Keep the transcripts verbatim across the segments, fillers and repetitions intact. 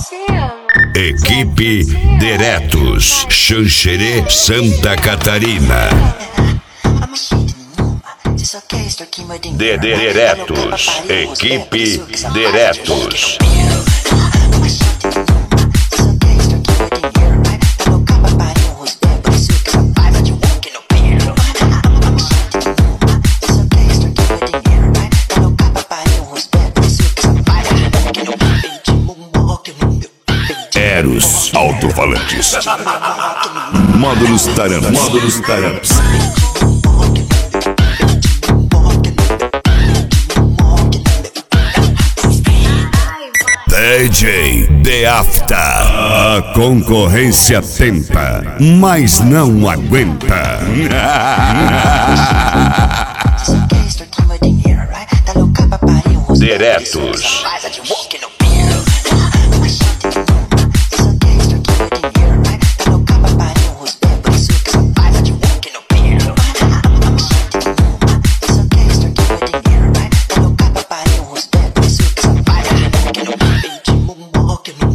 Equipe Diretos, Xanxerê, Santa Catarina. De Diretos, Equipe Diretos. Eros Alto-Falantes. Módulos Taramps. Módulos Taramps. D J The After. A concorrência tenta, mas não aguenta. Diretos.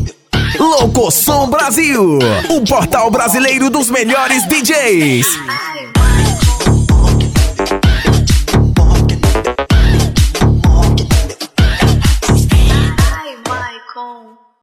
Louco Som Brasil, o portal brasileiro dos melhores D Js.